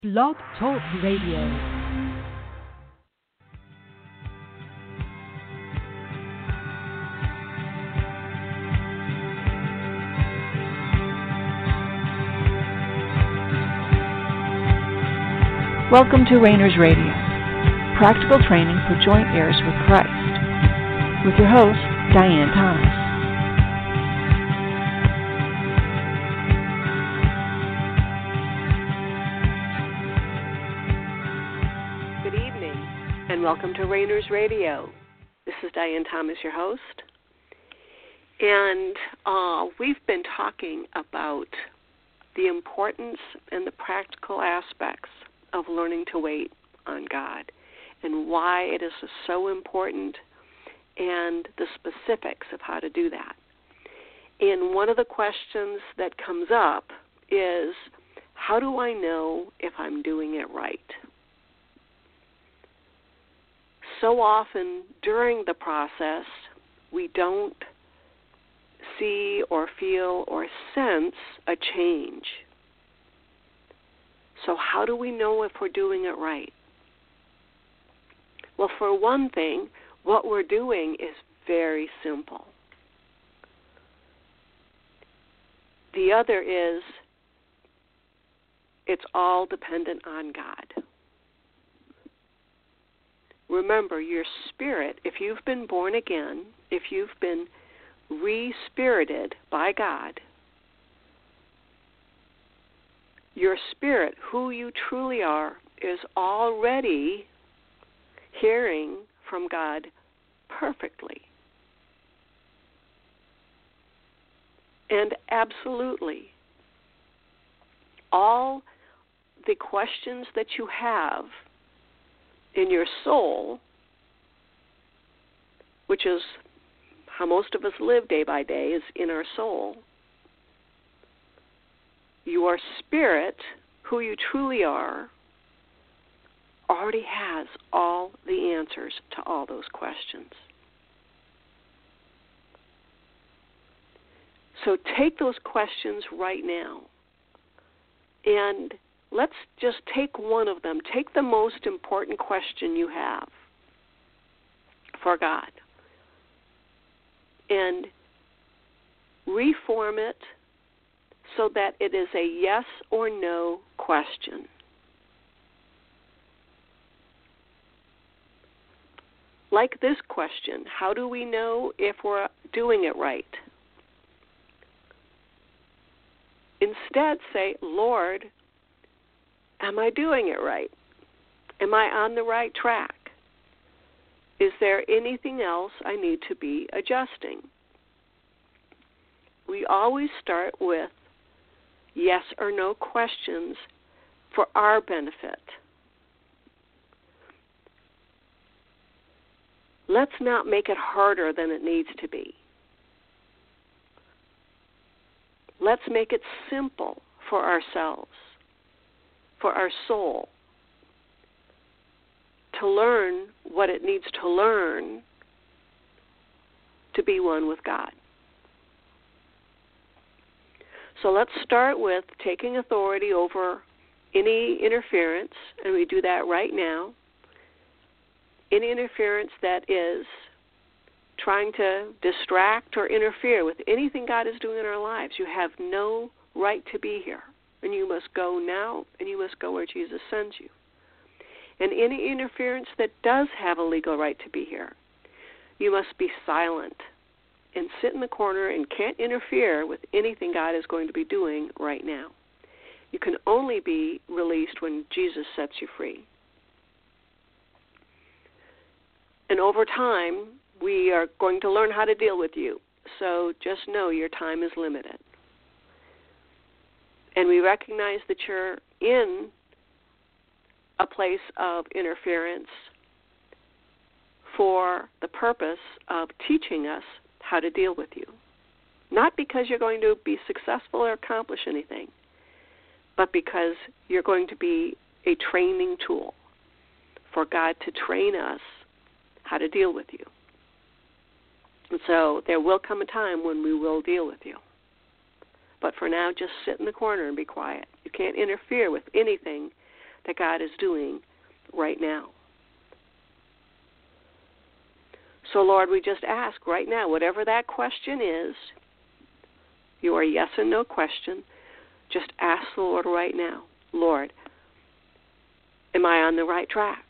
Blog Talk Radio. Welcome to Rainers Radio, practical training for joint heirs with Christ, with your host, Diane Thomas. Good evening, and welcome to Rainers Radio. This is Diane Thomas, your host, and we've been talking about the importance and the practical aspects of learning to wait on God and why it is so important and the specifics of how to do that. And one of the questions that comes up is, how do I know if I'm doing it right? So often during the process, we don't see or feel or sense a change. So how do we know if we're doing it right? Well, for one thing, what we're doing is very simple. The other is, it's all dependent on God. Remember, your spirit, if you've been born again, if you've been re-spirited by God, your spirit, who you truly are, is already hearing from God perfectly. And absolutely, all the questions that you have in your soul, which is how most of us live day by day, is in our soul. Your spirit, who you truly are, already has all the answers to all those questions. So take those questions right now, and let's just take one of them. Take the most important question you have for God and reform it so that it is a yes or no question. Like this question, how do we know if we're doing it right? Instead, say, Lord, am I doing it right? Am I on the right track? Is there anything else I need to be adjusting? We always start with yes or no questions for our benefit. Let's not make it harder than it needs to be. Let's make it simple for ourselves, for our soul, to learn what it needs to learn to be one with God. So let's start with taking authority over any interference, and we do that right now. Any interference that is trying to distract or interfere with anything God is doing in our lives. You have no right to be here, and you must go now, and you must go where Jesus sends you. And any interference that does have a legal right to be here, you must be silent and sit in the corner and can't interfere with anything God is going to be doing right now. You can only be released when Jesus sets you free. And over time, we are going to learn how to deal with you. So just know your time is limited. And we recognize that you're in a place of interference for the purpose of teaching us how to deal with you. Not because you're going to be successful or accomplish anything, but because you're going to be a training tool for God to train us how to deal with you. And so there will come a time when we will deal with you. But for now, just sit in the corner and be quiet. You can't interfere with anything that God is doing right now. So, Lord, we just ask right now, whatever that question is, your yes and no question, just ask the Lord right now, Lord, am I on the right track?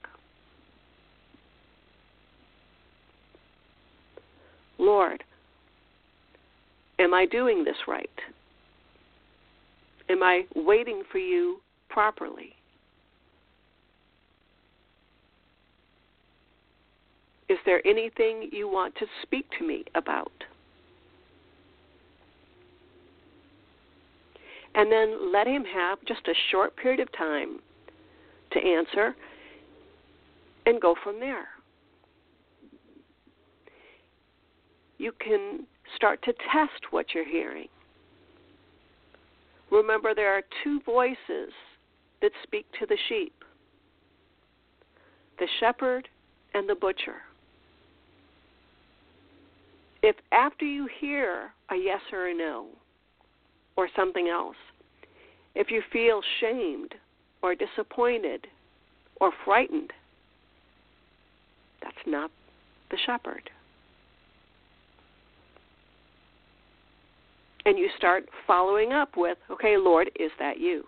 Lord, am I doing this right? Am I waiting for you properly? Is there anything you want to speak to me about? And then let him have just a short period of time to answer and go from there. You can start to test what you're hearing. Remember, there are two voices that speak to the sheep, the shepherd and the butcher. If after you hear a yes or a no or something else, if you feel shamed or disappointed or frightened, that's not the shepherd. And you start following up with, okay, Lord, is that you?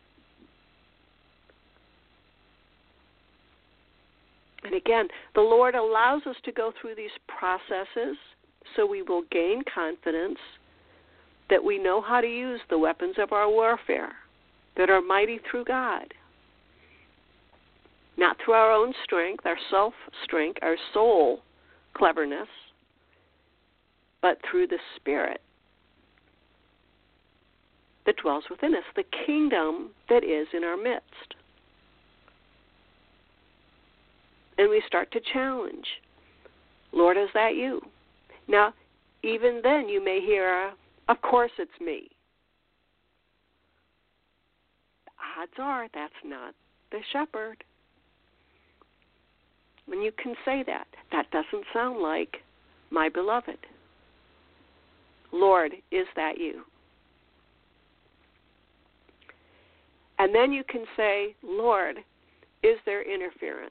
And again, the Lord allows us to go through these processes so we will gain confidence that we know how to use the weapons of our warfare that are mighty through God. Not through our own strength, our self-strength, our soul cleverness, but through the Spirit that dwells within us, the kingdom that is in our midst. And we start to challenge, Lord, is that you? Now, even then you may hear, of course it's me. Odds are that's not the shepherd. When you can say that, that doesn't sound like my beloved. Lord, is that you? And then you can say, Lord, is there interference?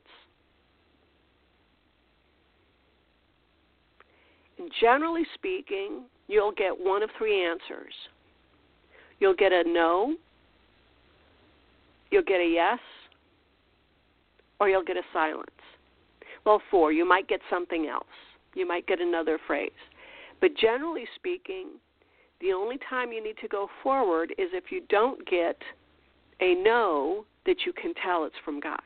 And generally speaking, you'll get one of three answers. You'll get a no, you'll get a yes, or you'll get a silence. Well, four, you might get something else. You might get another phrase. But generally speaking, the only time you need to go forward is if you don't get a no that you can tell it's from God.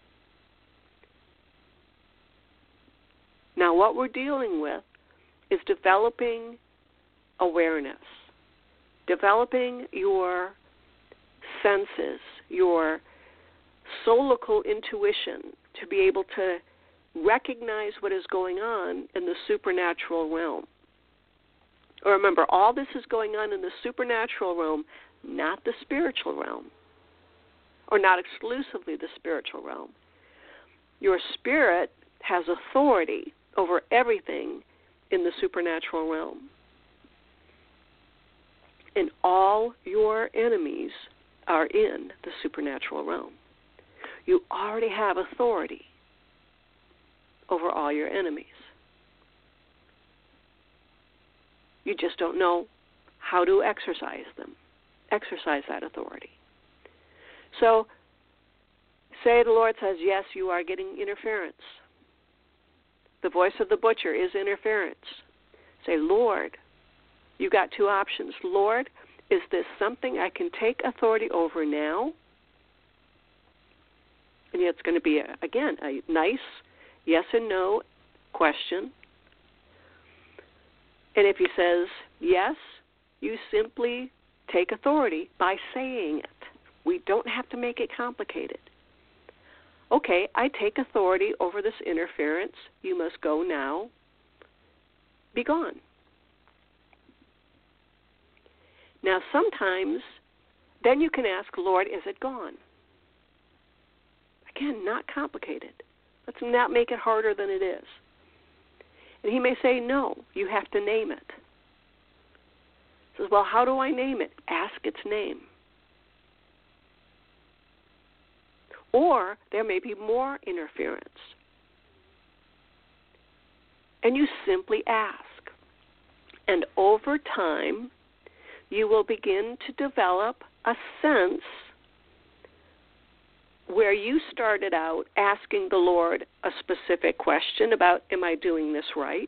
Now, what we're dealing with is developing awareness, developing your senses, your soulical intuition to be able to recognize what is going on in the supernatural realm. Remember, all this is going on in the supernatural realm, not the spiritual realm, or not exclusively the spiritual realm. Your spirit has authority over everything in the supernatural realm. And all your enemies are in the supernatural realm. You already have authority over all your enemies. You just don't know how to exercise that authority. So, say the Lord says, yes, you are getting interference. The voice of the butcher is interference. Say, Lord, you got two options. Lord, is this something I can take authority over now? And it's going to be, again, a nice yes and no question. And if he says yes, you simply take authority by saying it. We don't have to make it complicated. Okay, I take authority over this interference. You must go now. Be gone. Now, sometimes, then you can ask, Lord, is it gone? Again, not complicated. Let's not make it harder than it is. And he may say, no, you have to name it. He says, well, how do I name it? Ask its name. Or there may be more interference. And you simply ask. And over time, you will begin to develop a sense where you started out asking the Lord a specific question about, am I doing this right?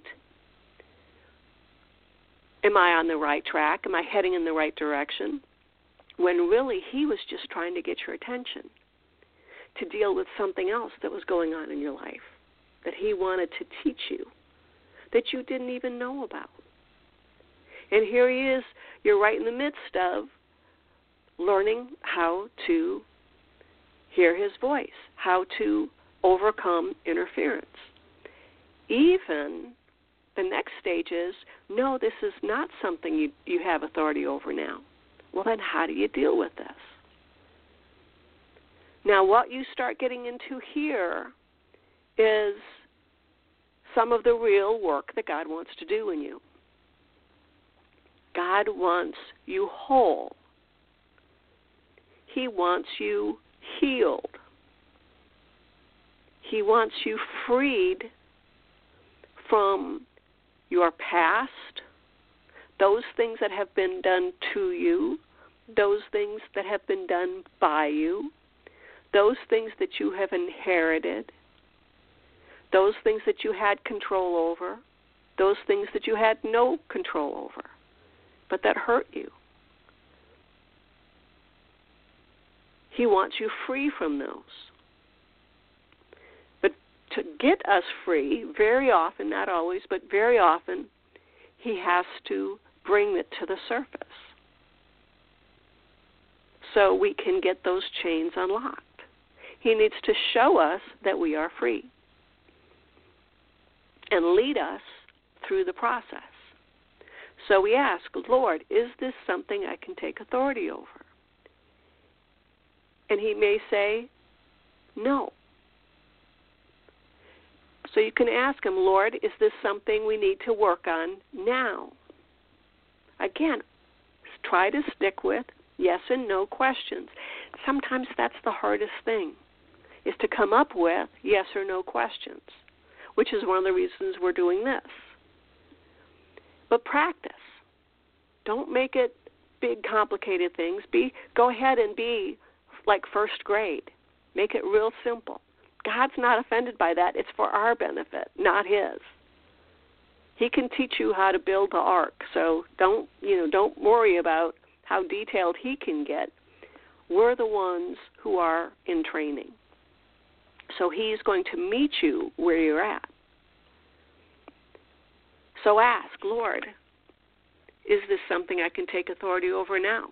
Am I on the right track? Am I heading in the right direction? When really he was just trying to get your attention to deal with something else that was going on in your life that he wanted to teach you that you didn't even know about. And here he is, you're right in the midst of learning how to hear his voice, how to overcome interference. Even the next stage is, no, this is not something you have authority over now. Well, then how do you deal with this? Now, what you start getting into here is some of the real work that God wants to do in you. God wants you whole. He wants you healed. He wants you freed from your past, those things that have been done to you, those things that have been done by you, those things that you have inherited, those things that you had control over, those things that you had no control over, but that hurt you. He wants you free from those. But to get us free, very often, not always, but very often, he has to bring it to the surface so we can get those chains unlocked. He needs to show us that we are free and lead us through the process. So we ask, Lord, is this something I can take authority over? And he may say, no. So you can ask him, Lord, is this something we need to work on now? Again, try to stick with yes and no questions. Sometimes that's the hardest thing, is to come up with yes or no questions, which is one of the reasons we're doing this. But practice. Don't make it big, complicated things. Go ahead and be like first grade. Make it real simple. God's not offended by that. It's for our benefit, not his. He can teach you how to build the ark, so don't worry about how detailed he can get. We're the ones who are in training. So he's going to meet you where you're at. So ask, Lord, is this something I can take authority over now?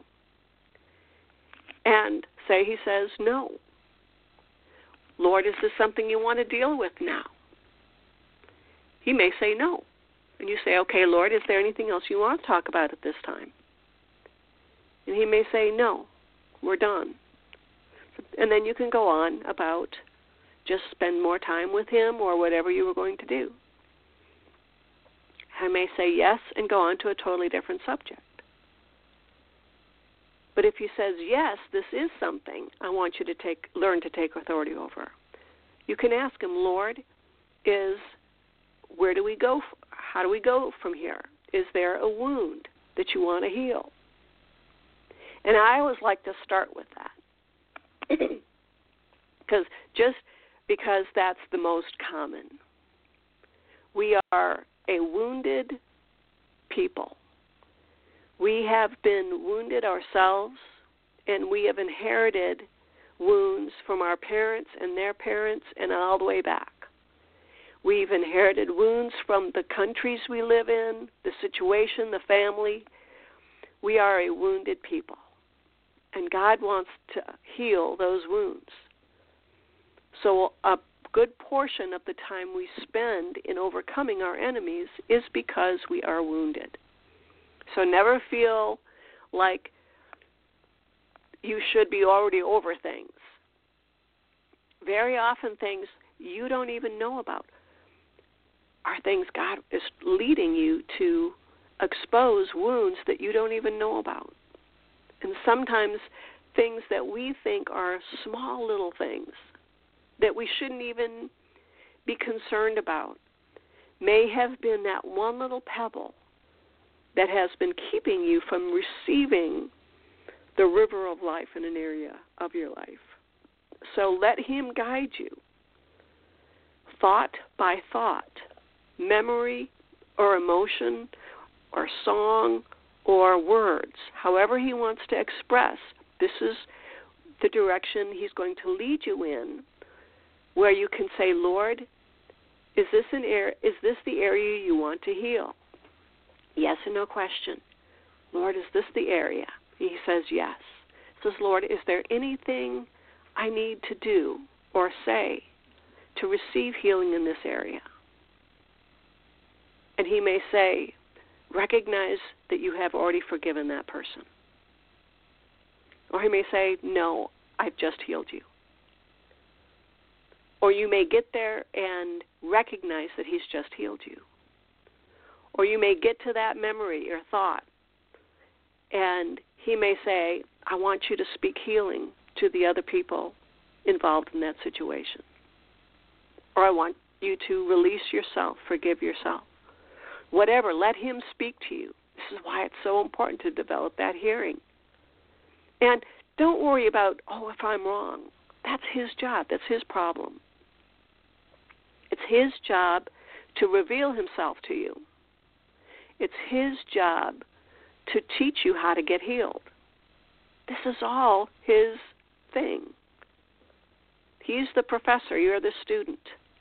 And say he says no. Lord, is this something you want to deal with now? He may say no. And you say, okay, Lord, is there anything else you want to talk about at this time? And he may say, no, we're done. And then you can go on about just spend more time with him or whatever you were going to do. I may say yes and go on to a totally different subject. But if he says, yes, this is something I want you to learn to take authority over, you can ask him, Lord, where do we go? How do we go from here? Is there a wound that you want to heal? And I always like to start with that. Because that's the most common. We are a wounded people. We have been wounded ourselves, and we have inherited wounds from our parents and their parents and all the way back. We've inherited wounds from the countries we live in, the situation, the family. We are a wounded people, and God wants to heal those wounds. So a good portion of the time we spend in overcoming our enemies is because we are wounded. So never feel like you should be already over things. Very often things you don't even know about are things God is leading you to expose wounds that you don't even know about. And sometimes things that we think are small little things that we shouldn't even be concerned about may have been that one little pebble that has been keeping you from receiving the river of life in an area of your life. So let him guide you, thought by thought, memory or emotion or song or words, however he wants to express. This is the direction he's going to lead you in, where you can say, Lord, is this the area you want to heal? Yes and no question. Lord, is this the area? He says yes. He says, Lord, is there anything I need to do or say to receive healing in this area? And he may say, recognize that you have already forgiven that person. Or he may say, no, I've just healed you. Or you may get there and recognize that he's just healed you. Or you may get to that memory or thought, and he may say, I want you to speak healing to the other people involved in that situation. Or I want you to release yourself, forgive yourself. Whatever, let him speak to you. This is why it's so important to develop that hearing. And don't worry about, if I'm wrong. That's his job. That's his problem. It's his job to reveal himself to you. It's his job to teach you how to get healed. This is all his thing. He's the professor. You're the student.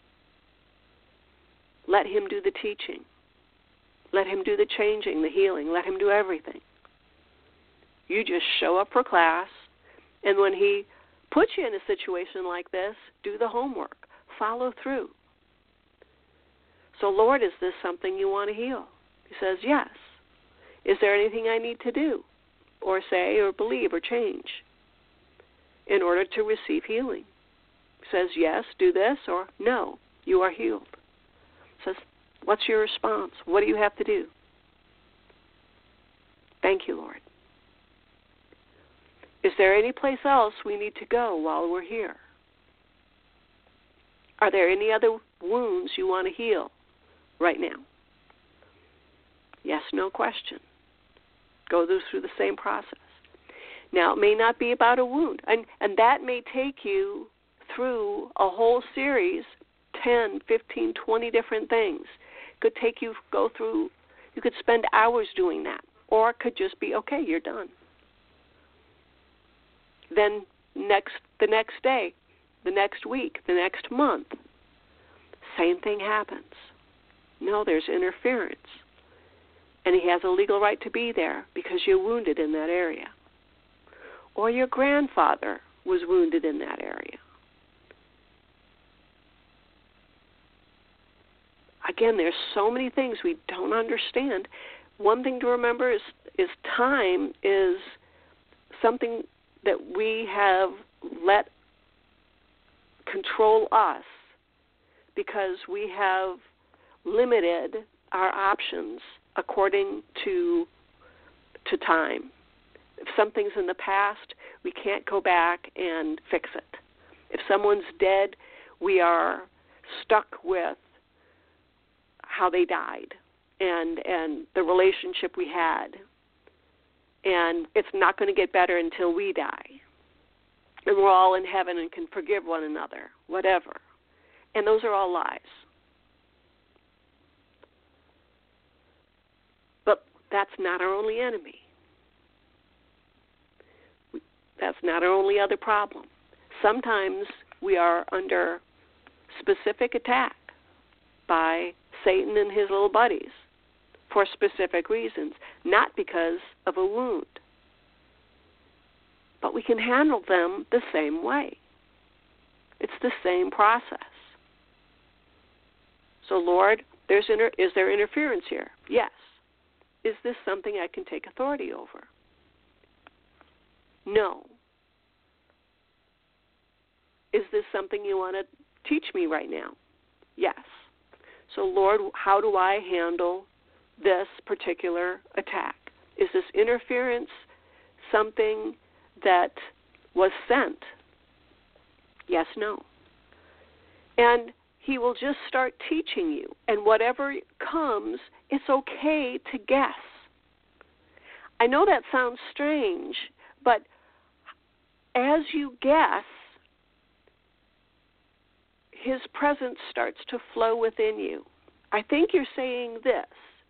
Let him do the teaching. Let him do the changing, the healing. Let him do everything. You just show up for class, and when he puts you in a situation like this, do the homework. Follow through. So, Lord, is this something you want to heal? He says, yes. Is there anything I need to do or say or believe or change in order to receive healing? He says, yes, do this, or no, you are healed. He says, what's your response? What do you have to do? Thank you, Lord. Is there any place else we need to go while we're here? Are there any other wounds you want to heal right now? Yes, no question. Go through the same process. Now, it may not be about a wound, and that may take you through a whole series, 10, 15, 20 different things. Could take you, you could spend hours doing that, or it could just be, okay, you're done. Then the next day, the next week, the next month, same thing happens. No, there's interference. And he has a legal right to be there because you're wounded in that area. Or your grandfather was wounded in that area. Again, there's so many things we don't understand. One thing to remember is time is something that we have let control us because we have limited our options according to time. If something's in the past, we can't go back and fix it. If someone's dead, we are stuck with how they died and the relationship we had. And it's not going to get better until we die. And we're all in heaven and can forgive one another, whatever. And those are all lies. But that's not our only enemy. That's not our only other problem. Sometimes we are under specific attack by Satan and his little buddies for specific reasons, not because of a wound. But we can handle them the same way. It's the same process. So, Lord, is there interference here? Yes. Is this something I can take authority over? No. Is this something you want to teach me right now? Yes. So, Lord, how do I handle this particular attack? Is this interference something that was sent. Yes, no. And he will just start teaching you. And whatever comes, it's okay to guess. I know that sounds strange, but as you guess, his presence starts to flow within you. I think you're saying this.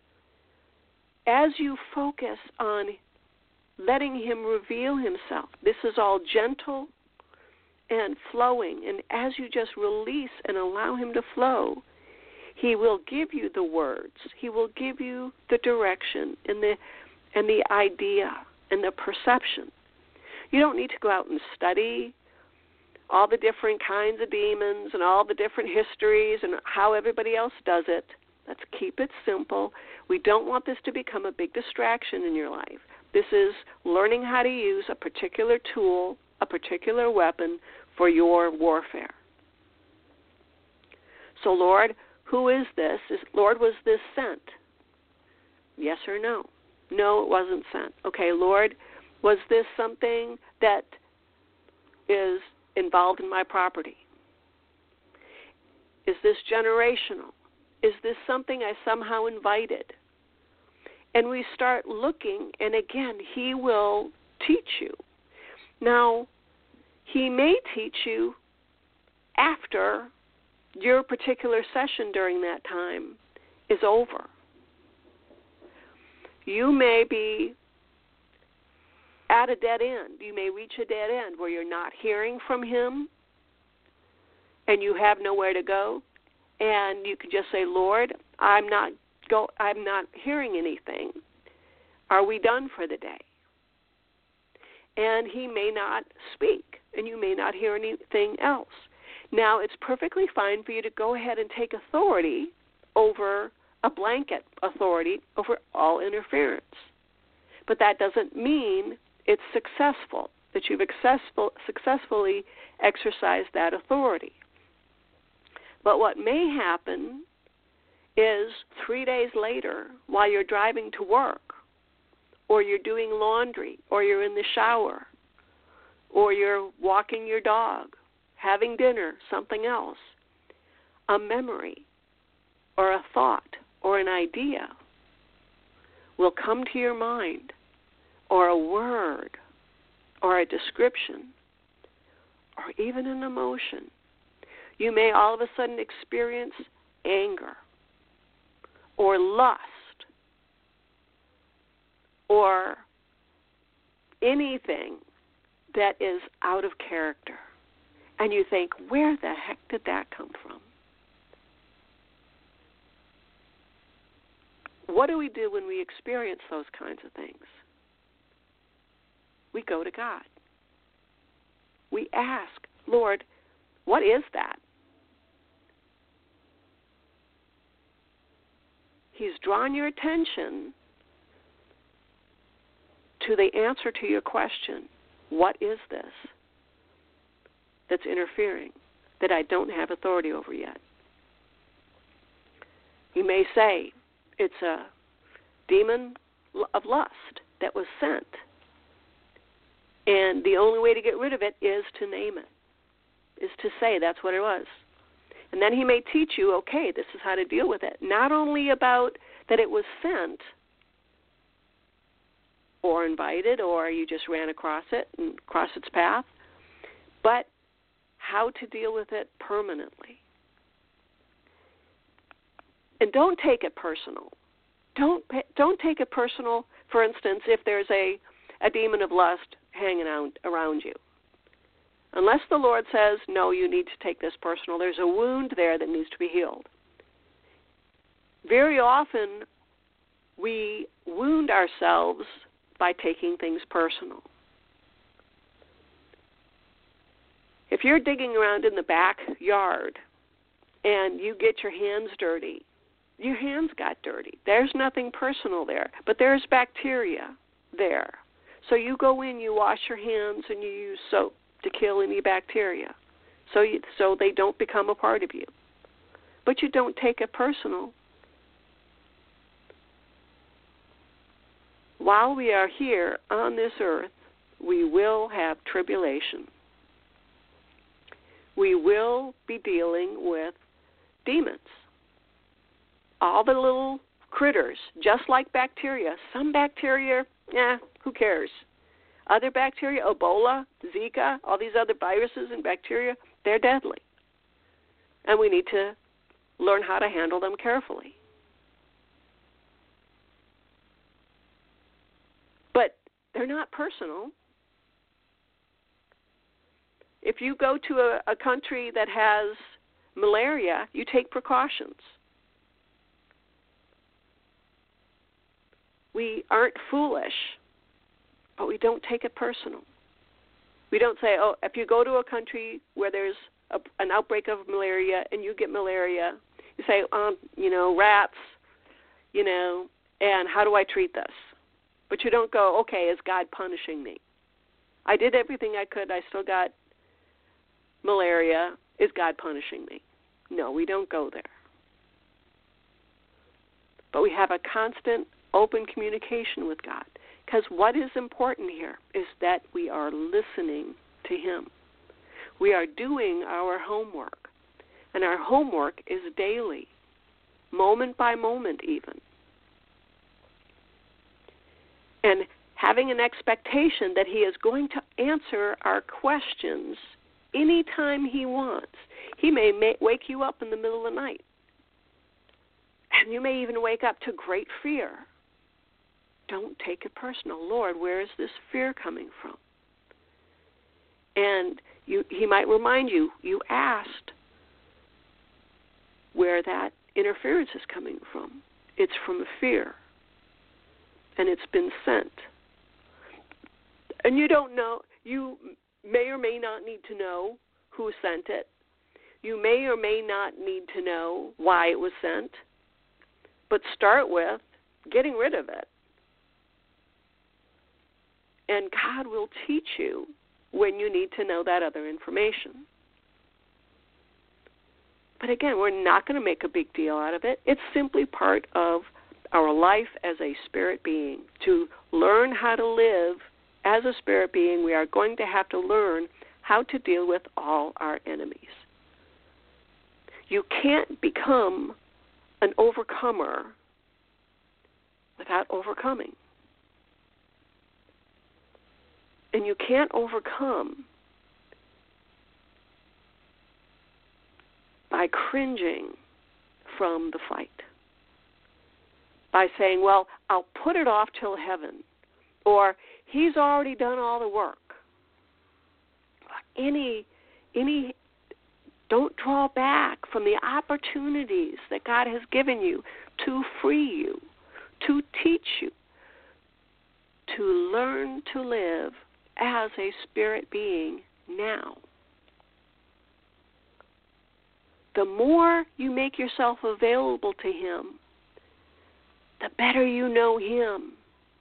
As you focus on letting him reveal himself, this is all gentle and flowing, and as you just release and allow him to flow, he will give you the words. He will give you the direction and the idea and the perception. You don't need to go out and study all the different kinds of demons and all the different histories and how everybody else does it. Let's keep it simple. We don't want this to become a big distraction in your life. This is learning how to use a particular tool, a particular weapon for your warfare. So, Lord, who is this? Lord, was this sent? Yes or no? No, it wasn't sent. Okay, Lord, was this something that is involved in my property? Is this generational? Is this something I somehow invited? And we start looking, and again, he will teach you. Now, he may teach you after your particular session during that time is over. You may be at a dead end. You may reach a dead end where you're not hearing from him and you have nowhere to go, and you can just say, Lord, I'm not hearing anything. Are we done for the day? And he may not speak, and you may not hear anything else. Now, it's perfectly fine for you to go ahead and take authority over a blanket authority over all interference. But that doesn't mean it's successful, that you've successfully exercised that authority. But what may happen is 3 days later, while you're driving to work, or you're doing laundry, or you're in the shower, or you're walking your dog, having dinner, something else, a memory or a thought or an idea will come to your mind, or a word or a description or even an emotion. You may all of a sudden experience anger or lust or anything that is out of character. And you think, where the heck did that come from? What do we do when we experience those kinds of things? We go to God. We ask, Lord, what is that? He's drawn your attention to the answer to your question. What is this that's interfering, that I don't have authority over yet? You may say, it's a demon of lust that was sent. And the only way to get rid of it is to name it, is to say that's what it was. And then he may teach you, okay, this is how to deal with it. Not only about that it was sent or invited or you just ran across it and crossed its path, but how to deal with it permanently. And don't take it personal. Don't take it personal, for instance, if there's a demon of lust hanging out around you. Unless the Lord says, no, you need to take this personal, there's a wound there that needs to be healed. Very often, we wound ourselves by taking things personal. If you're digging around in the backyard and you get your hands dirty, your hands got dirty. There's nothing personal there, but there's bacteria there. So you go in, you wash your hands, and you use soap to kill any bacteria so they don't become a part of you. But you don't take it personal. While we are here on this earth, we will have tribulation. We will be dealing with demons. All the little critters, just like bacteria. Some bacteria, who cares? Other bacteria, Ebola, Zika, all these other viruses and bacteria, they're deadly. And we need to learn how to handle them carefully. But they're not personal. If you go to a country that has malaria, you take precautions. We aren't foolish, but we don't take it personal. We don't say, if you go to a country where there's an outbreak of malaria and you get malaria, you say, rats, and how do I treat this? But you don't go, okay, is God punishing me? I did everything I could. I still got malaria. Is God punishing me? No, we don't go there. But we have a constant open communication with God. Because what is important here is that we are listening to Him. We are doing our homework. And our homework is daily, moment by moment even. And having an expectation that He is going to answer our questions anytime He wants. He may wake you up in the middle of the night. And you may even wake up to great fear. Don't take it personal. Lord, where is this fear coming from? And He might remind you, you asked where that interference is coming from. It's from a fear. And it's been sent. And you don't know, you may or may not need to know who sent it. You may or may not need to know why it was sent. But start with getting rid of it. And God will teach you when you need to know that other information. But again, we're not going to make a big deal out of it. It's simply part of our life as a spirit being. To learn how to live as a spirit being, we are going to have to learn how to deal with all our enemies. You can't become an overcomer without overcoming. And you can't overcome by cringing from the fight. By saying, well, I'll put it off till heaven. Or, He's already done all the work. Don't draw back from the opportunities that God has given you to free you, to teach you, to learn to live as a spirit being now. The more you make yourself available to Him, the better you know Him.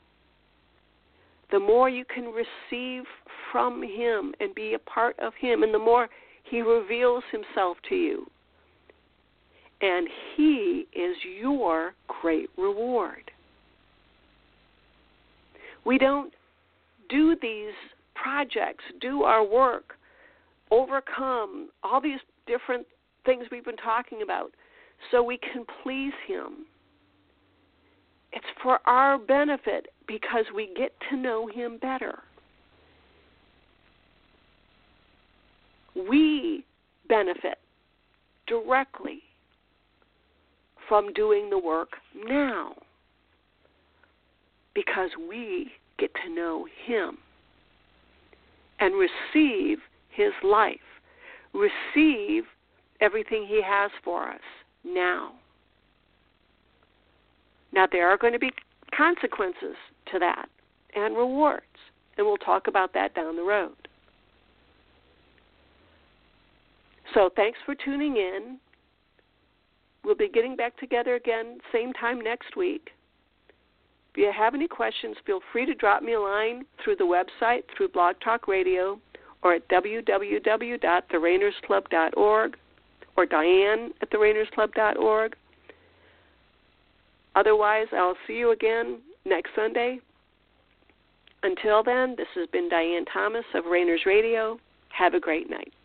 The more you can receive from Him and be a part of Him, and the more He reveals Himself to you. And He is your great reward. We don't do these projects, do our work, overcome all these different things we've been talking about so we can please Him. It's for our benefit because we get to know Him better. We benefit directly from doing the work now because we get to know Him and receive His life, receive everything He has for us now. Now, there are going to be consequences to that and rewards, and we'll talk about that down the road. So thanks for tuning in. We'll be getting back together again same time next week. If you have any questions, feel free to drop me a line through the website, through Blog Talk Radio, or at www.therainersclub.org, or Diane@therainersclub.org. Otherwise, I'll see you again next Sunday. Until then, this has been Diane Thomas of Rainers Radio. Have a great night.